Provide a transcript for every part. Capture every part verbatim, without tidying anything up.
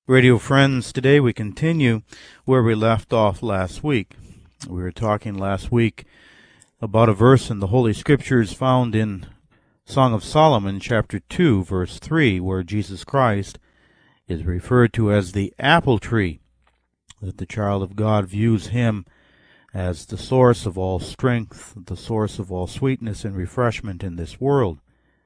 Radio friends, today we continue where we left off last week. We were talking last week about a verse in the Holy Scriptures found in Song of Solomon, chapter two, verse three, where Jesus Christ is referred to as the apple tree, that the child of God views him as the source of all strength, the source of all sweetness and refreshment in this world.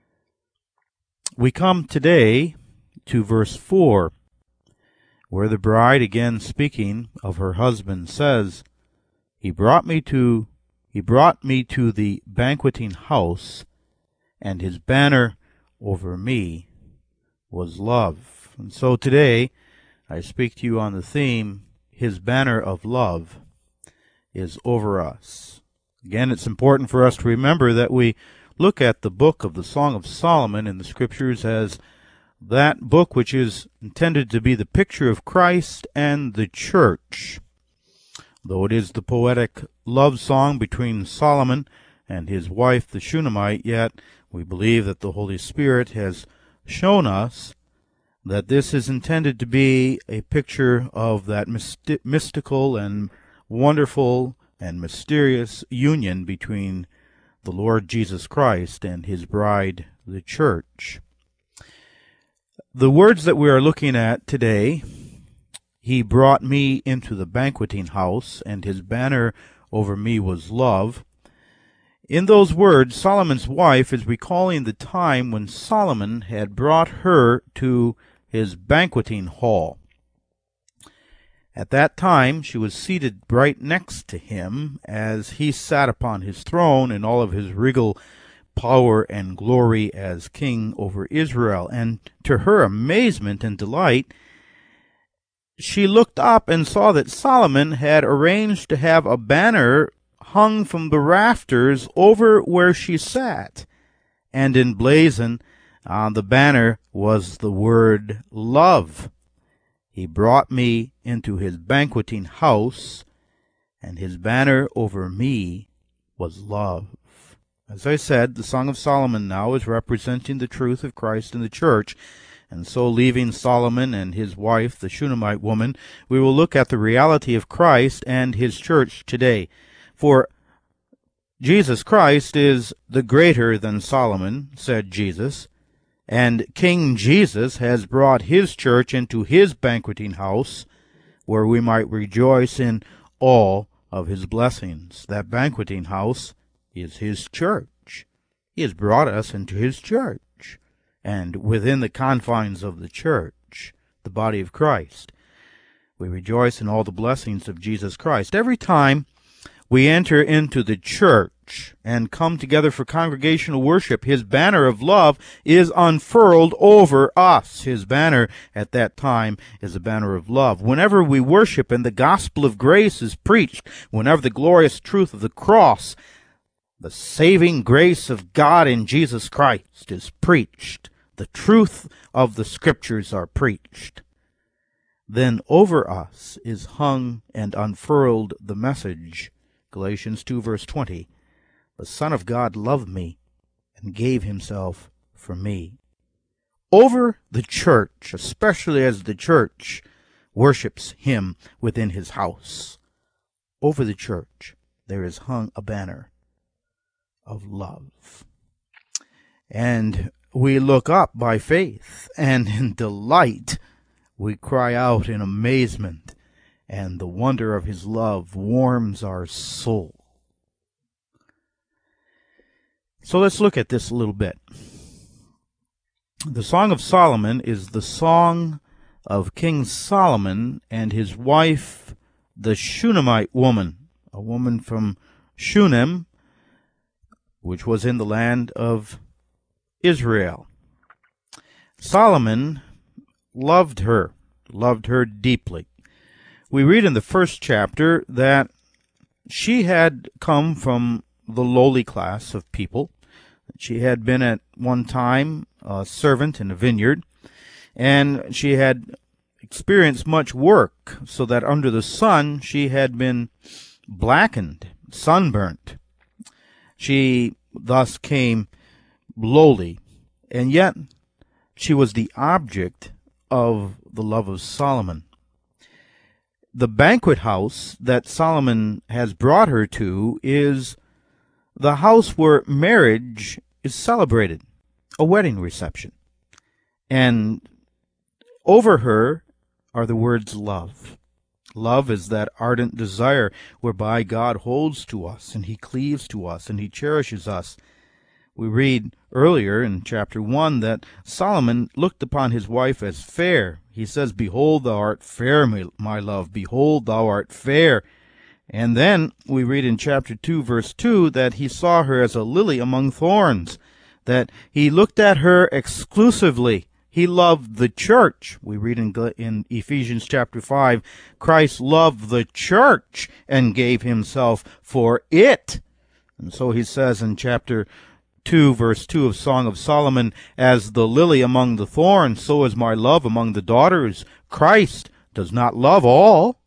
We come today to verse four, where the bride, again speaking of her husband, says, He brought me to he brought me to the banqueting house, and his banner over me was love. And so today I speak to you on the theme, His banner of love is over us. Again, it's important for us to remember that we look at the book of the Song of Solomon in the Scriptures as that book which is intended to be the picture of Christ and the church. Though it is the poetic love song between Solomon and his wife the Shunammite, yet we believe that the Holy Spirit has shown us that this is intended to be a picture of that mysti- mystical and wonderful and mysterious union between the Lord Jesus Christ and his bride, the church. The words that we are looking at today, He brought me into the banqueting house, and his banner over me was love. In those words, Solomon's wife is recalling the time when Solomon had brought her to his banqueting hall. At that time, she was seated right next to him as he sat upon his throne in all of his regal power and glory as king over Israel. And to her amazement and delight, she looked up and saw that Solomon had arranged to have a banner hung from the rafters over where she sat, and emblazoned on the banner was the word love. He brought me into his banqueting house, and his banner over me was love. As I said, the Song of Solomon now is representing the truth of Christ in the church, and so leaving Solomon and his wife, the Shunammite woman, we will look at the reality of Christ and his church today. For Jesus Christ is the greater than Solomon, said Jesus, and King Jesus has brought his church into his banqueting house, where we might rejoice in all of his blessings. That banqueting house is his church. He has brought us into his church, and within the confines of the church, the body of Christ, we rejoice in all the blessings of Jesus Christ. Every time we enter into the church and come together for congregational worship, his banner of love is unfurled over us. His banner at that time is a banner of love. Whenever we worship and the gospel of grace is preached, whenever the glorious truth of the cross, the saving grace of God in Jesus Christ is preached, the truth of the Scriptures are preached, then over us is hung and unfurled the message, Galatians two, verse twenty, the Son of God loved me and gave himself for me. Over the church, especially as the church worships him within his house, over the church there is hung a banner of love. And we look up by faith, and in delight we cry out in amazement, and the wonder of his love warms our soul. So let's look at this a little bit. The Song of Solomon is the song of King Solomon and his wife, the Shunammite woman, a woman from Shunem, which was in the land of Israel. Solomon loved her, loved her deeply. We read in the first chapter that she had come from the lowly class of people. She had been at one time a servant in a vineyard, and she had experienced much work, so that under the sun she had been blackened, sunburnt. She thus came lowly, and yet she was the object of the love of Solomon. The banquet house that Solomon has brought her to is the house where marriage is celebrated, a wedding reception. And over her are the words love. Love is that ardent desire whereby God holds to us, and he cleaves to us, and he cherishes us. We read earlier in chapter one that Solomon looked upon his wife as fair. He says, "Behold, thou art fair, my love. Behold, thou art fair." And then we read in chapter two, verse two, that he saw her as a lily among thorns, that he looked at her exclusively. He loved the church. We read in, in Ephesians chapter five, Christ loved the church and gave himself for it. And so he says in chapter two, verse two of Song of Solomon, "As the lily among the thorns, so is my love among the daughters." Christ does not love all.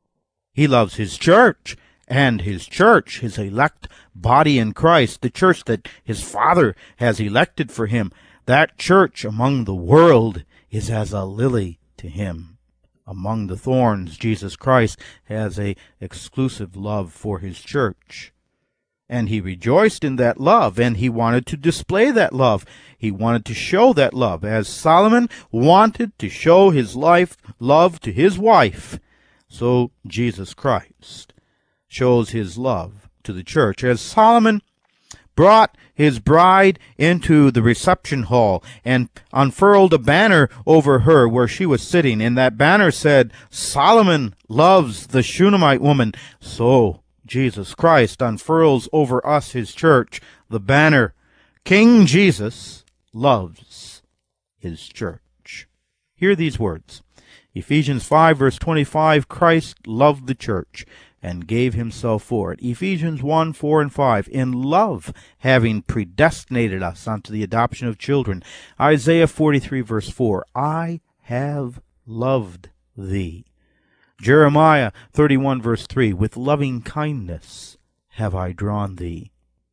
He loves his church, and his church, his elect body in Christ, the church that his Father has elected for him. That church among the world is as a lily to him. Among the thorns, Jesus Christ has a exclusive love for his church. And he rejoiced in that love, and he wanted to display that love. He wanted to show that love, as Solomon wanted to show his life love to his wife. So Jesus Christ shows his love to the church. As Solomon brought his bride into the reception hall and unfurled a banner over her where she was sitting, and that banner said, "Solomon loves the Shunammite woman," so Jesus Christ unfurls over us, his church, the banner, "King Jesus loves his church." Hear these words. Ephesians five, verse twenty-five, Christ loved the church and gave himself for it. Ephesians one, four, and five, in love having predestinated us unto the adoption of children. Isaiah forty-three, verse four, I have loved thee. Jeremiah thirty-one, verse three, with loving kindness have I drawn thee.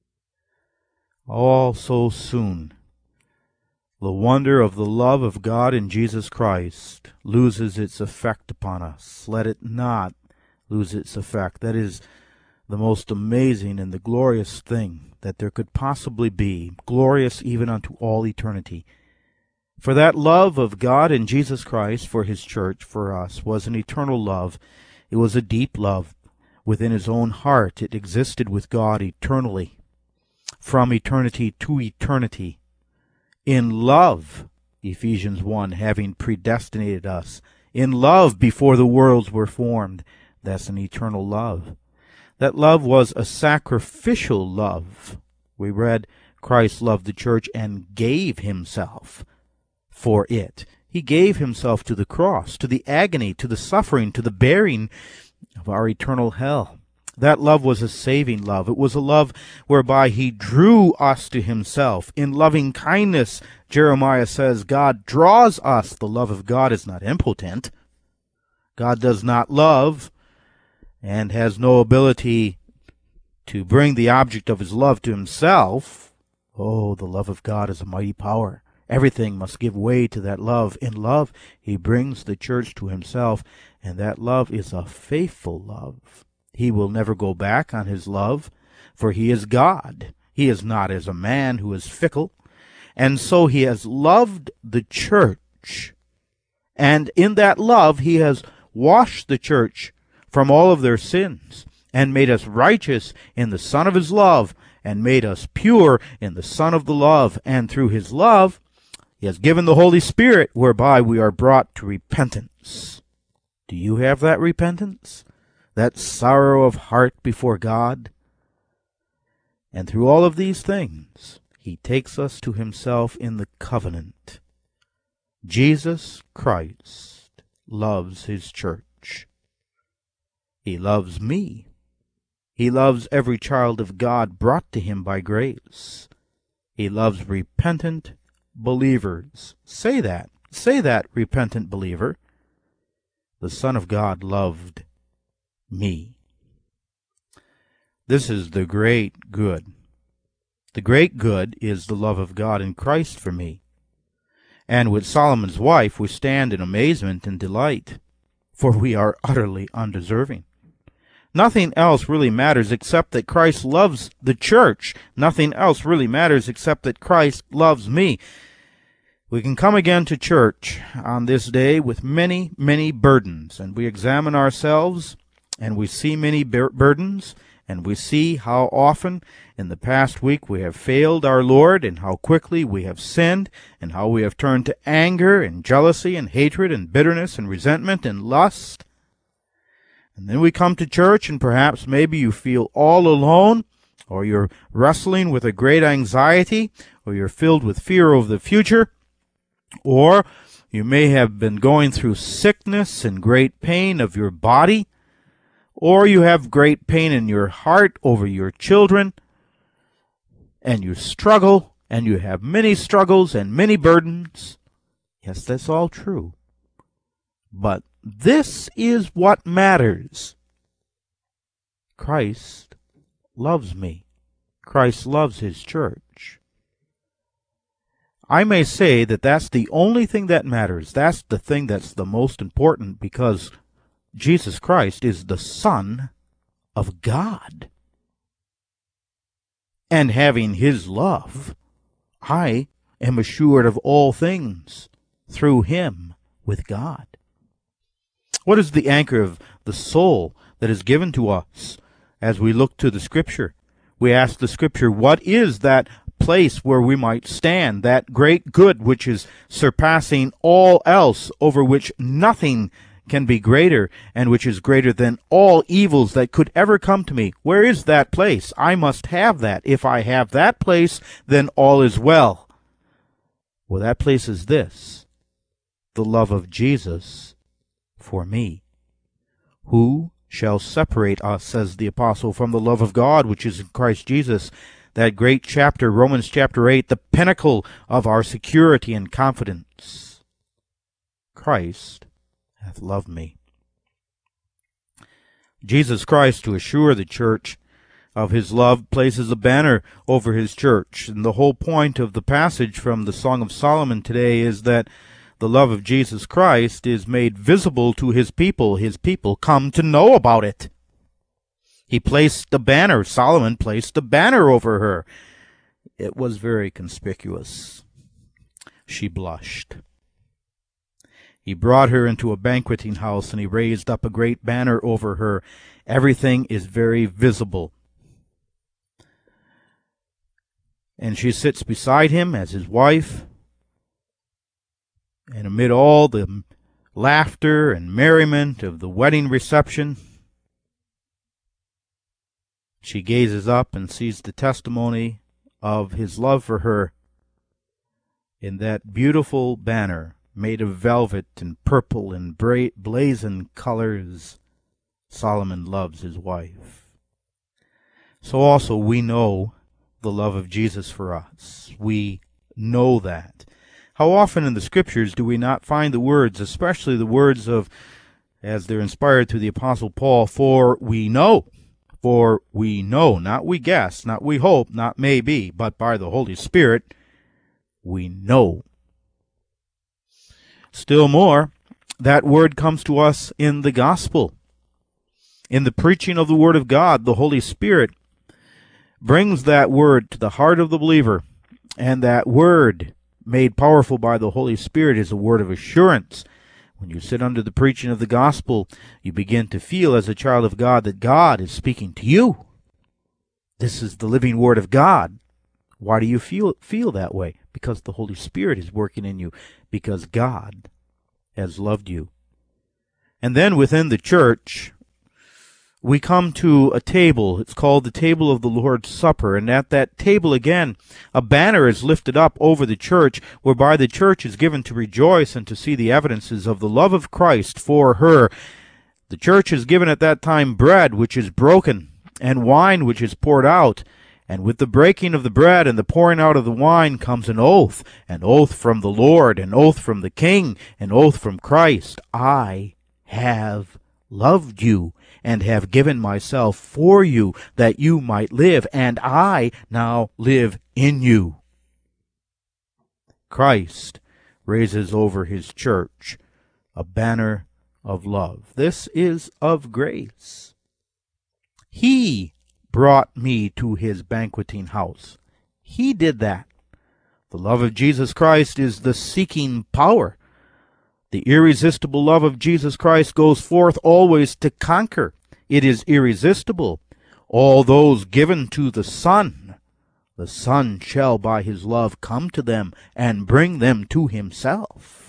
All so soon, the wonder of the love of God in Jesus Christ loses its effect upon us. Let it not lose its effect. That is the most amazing and the glorious thing that there could possibly be, glorious even unto all eternity. For that love of God in Jesus Christ for his church, for us, was an eternal love. It was a deep love within his own heart. It existed with God eternally, from eternity to eternity. In love, Ephesians one, having predestinated us. In love before the worlds were formed. That's an eternal love. That love was a sacrificial love. We read, Christ loved the church and gave himself for it. He gave himself to the cross, to the agony, to the suffering, to the bearing of our eternal hell. That love was a saving love. It was a love whereby he drew us to himself. In loving kindness, Jeremiah says, God draws us. The love of God is not impotent. God does not love and has no ability to bring the object of his love to himself. Oh, the love of God is a mighty power. Everything must give way to that love. In love, he brings the church to himself, and that love is a faithful love. He will never go back on his love, for he is God. He is not as a man who is fickle. And so he has loved the church. And in that love, he has washed the church from all of their sins and made us righteous in the Son of his love and made us pure in the Son of the love. And through his love, he has given the Holy Spirit whereby we are brought to repentance. Do you have that repentance? That sorrow of heart before God? And through all of these things, he takes us to himself in the covenant. Jesus Christ loves his church. He loves me. He loves every child of God brought to him by grace. He loves repentant believers. Say that. Say that, repentant believer. The Son of God loved me. This is the great good. The great good is the love of God in Christ for me. And with Solomon's wife we stand in amazement and delight, for we are utterly undeserving. Nothing else really matters except that Christ loves the church. Nothing else really matters except that Christ loves me. We can come again to church on this day with many, many burdens, and we examine ourselves, and we see many bur- burdens, and we see how often in the past week we have failed our Lord, and how quickly we have sinned, and how we have turned to anger and jealousy and hatred and bitterness and resentment and lust. And then we come to church, and perhaps maybe you feel all alone, or you're wrestling with a great anxiety, or you're filled with fear of the future, or you may have been going through sickness and great pain of your body, or you have great pain in your heart over your children, and you struggle, and you have many struggles and many burdens. Yes, that's all true. But this is what matters. Christ loves me. Christ loves his church. I may say that that's the only thing that matters. That's the thing that's the most important, because Jesus Christ is the Son of God. And having his love, I am assured of all things through him with God. What is the anchor of the soul that is given to us as we look to the Scripture? We ask the Scripture, what is that place where we might stand, that great good which is surpassing all else, over which nothing can be greater, and which is greater than all evils that could ever come to me? Where is that place? I must have that. If I have that place, then all is well. Well, that place is this: the love of Jesus for me. Who shall separate us, says the apostle, from the love of God which is in Christ Jesus? That great chapter, Romans chapter eight, the pinnacle of our security and confidence. Christ hath loved me. Jesus Christ, to assure the church of his love, places a banner over his church. And the whole point of the passage from the Song of Solomon today is that the love of Jesus Christ is made visible to his people. His people come to know about it. He placed the banner, Solomon placed the banner over her. It was very conspicuous. She blushed. He brought her into a banqueting house, and he raised up a great banner over her. Everything is very visible. And she sits beside him as his wife. And amid all the laughter and merriment of the wedding reception, she gazes up and sees the testimony of his love for her in that beautiful banner made of velvet and purple and bra- blazing colors. Solomon loves his wife. So also we know the love of Jesus for us. We know that. How often in the Scriptures do we not find the words, especially the words of, as they're inspired through the Apostle Paul, for we know. For we know, not we guess, not we hope, not maybe, but by the Holy Spirit, we know. Still more, that word comes to us in the gospel. In the preaching of the Word of God, the Holy Spirit brings that word to the heart of the believer, and that word, made powerful by the Holy Spirit, is a word of assurance. When you sit under the preaching of the gospel, you begin to feel as a child of God that God is speaking to you. This is the living Word of God. Why do you feel feel that way? Because the Holy Spirit is working in you, because God has loved you. And then within the church, we come to a table. It's called the table of the Lord's Supper. And at that table, again, a banner is lifted up over the church, whereby the church is given to rejoice and to see the evidences of the love of Christ for her. The church is given at that time bread, which is broken, and wine, which is poured out. And with the breaking of the bread and the pouring out of the wine comes an oath, an oath from the Lord, an oath from the King, an oath from Christ. I have loved you, and have given myself for you, that you might live, and I now live in you. Christ raises over his church a banner of love. This is of grace. He brought me to his banqueting house. He did that. The love of Jesus Christ is the seeking power. The irresistible love of Jesus Christ goes forth always to conquer. It is irresistible. All those given to the Son, the Son shall by his love come to them and bring them to himself.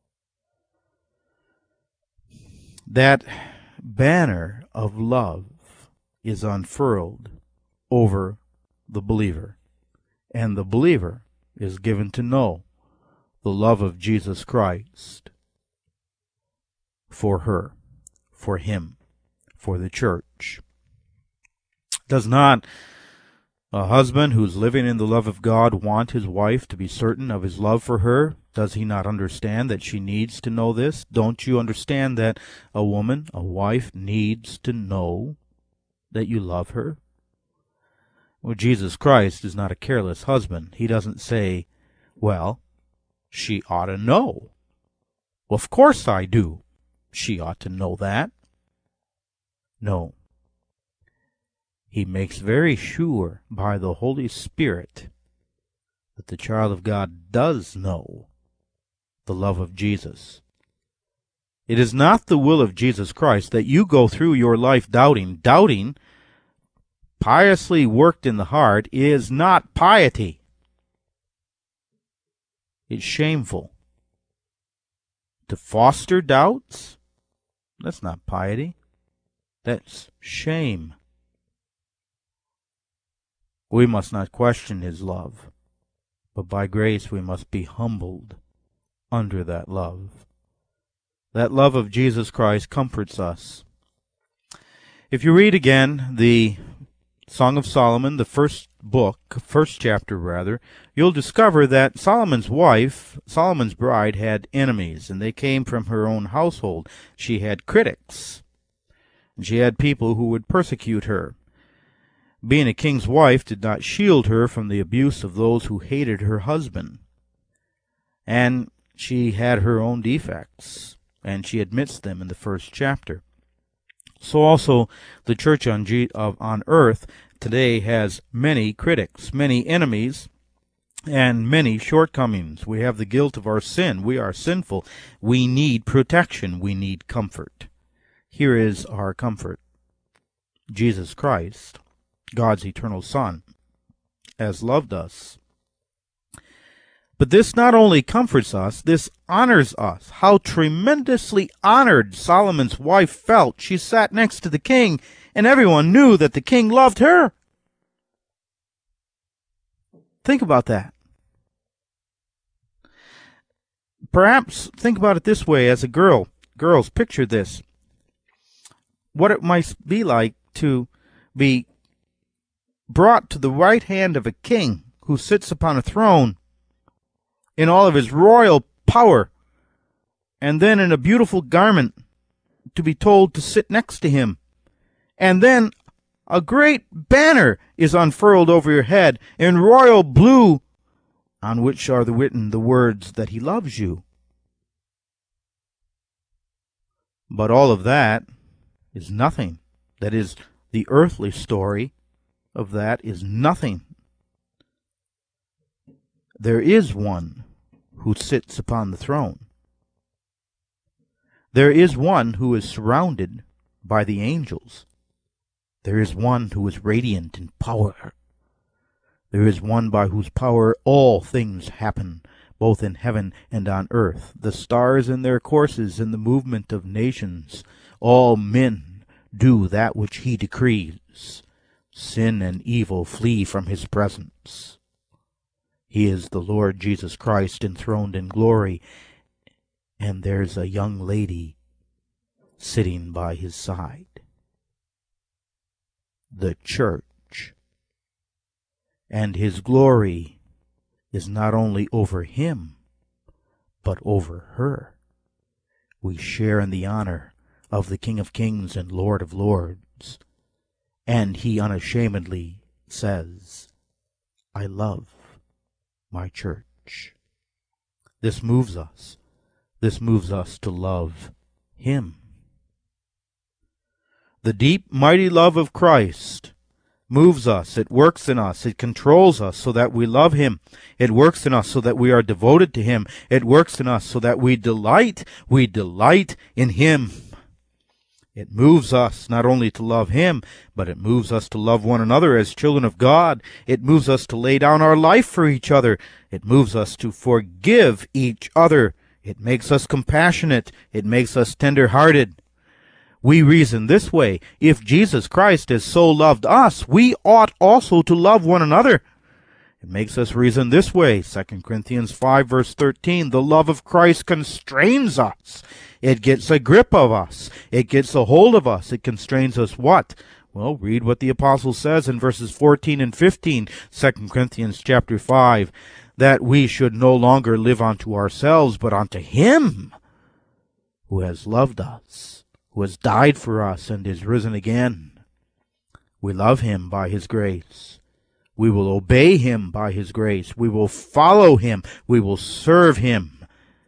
That banner of love is unfurled over the believer, and the believer is given to know the love of Jesus Christ for her, for him, for the church. Does not a husband who's living in the love of God want his wife to be certain of his love for her? Does he not understand that she needs to know this? Don't you understand that a woman, a wife, needs to know that you love her? Well, Jesus Christ is not a careless husband. He doesn't say, well, she ought to know. Well, of course I do. She ought to know that. No. He makes very sure by the Holy Spirit that the child of God does know the love of Jesus. It is not the will of Jesus Christ that you go through your life doubting. Doubting, piously worked in the heart, is not piety. It's shameful. To foster doubts, that's not piety. That's shame. We must not question his love, but by grace we must be humbled under that love. That love of Jesus Christ comforts us. If you read again the Song of Solomon, the first book, first chapter rather, you'll discover that Solomon's wife, Solomon's bride, had enemies, and they came from her own household. She had critics, and she had people who would persecute her. Being a king's wife did not shield her from the abuse of those who hated her husband. And she had her own defects, and she admits them in the first chapter. So also the church on, G- of, on earth today has many critics, many enemies, and many shortcomings. We have the guilt of our sin. We are sinful. We need protection. We need comfort. Here is our comfort. Jesus Christ, God's eternal Son, has loved us. But this not only comforts us, this honors us. How tremendously honored Solomon's wife felt. She sat next to the king, and everyone knew that the king loved her. Think about that. Perhaps think about it this way as a girl. Girls, picture this. What it might be like to be brought to the right hand of a king who sits upon a throne in all of his royal power, and then in a beautiful garment to be told to sit next to him. And then a great banner is unfurled over your head in royal blue, on which are written the words that he loves you. But all of that is nothing. That is, the earthly story of that is nothing. There is one who sits upon the throne. There is one who is surrounded by the angels. There is one who is radiant in power. There is one by whose power all things happen, both in heaven and on earth, the stars in their courses and the movement of nations. All men do that which he decrees. Sin and evil flee from his presence. He is the Lord Jesus Christ enthroned in glory, and there's a young lady sitting by his side. The church. And his glory is not only over him, but over her. We share in the honor of the King of Kings and Lord of Lords, and he unashamedly says, I love my church. This moves us. This moves us to love him. The deep, mighty love of Christ moves us. It works in us. It controls us so that we love him. It works in us so that we are devoted to him. It works in us so that we delight. We delight in him. It moves us not only to love him, but it moves us to love one another as children of God. It moves us to lay down our life for each other. It moves us to forgive each other. It makes us compassionate. It makes us tender-hearted. We reason this way: if Jesus Christ has so loved us, we ought also to love one another. It makes us reason this way: Second Corinthians five, verse thirteen, the love of Christ constrains us. It gets a grip of us. It gets a hold of us. It constrains us what? Well, read what the apostle says in verses fourteen and fifteen, Second Corinthians chapter five, that we should no longer live unto ourselves, but unto him who has loved us, who has died for us and is risen again. We love him by his grace. We will obey him by his grace. We will follow him. We will serve him.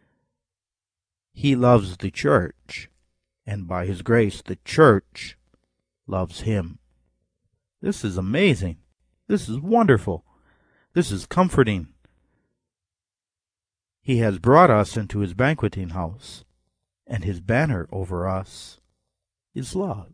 He loves the church, and by his grace the church loves him. This is amazing. This is wonderful. This is comforting. He has brought us into his banqueting house, and his banner over us is love.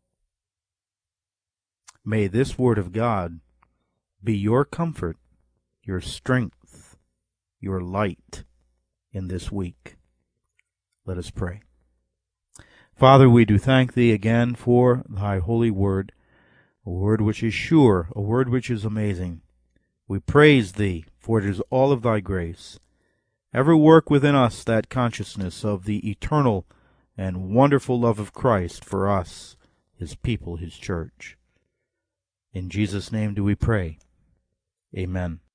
May this word of God be your comfort, your strength, your light in this week. Let us pray. Father, we do thank thee again for thy holy word, a word which is sure, a word which is amazing. We praise thee, for it is all of thy grace. Ever work within us that consciousness of the eternal and wonderful love of Christ for us, his people, his church. In Jesus' name do we pray. Amen.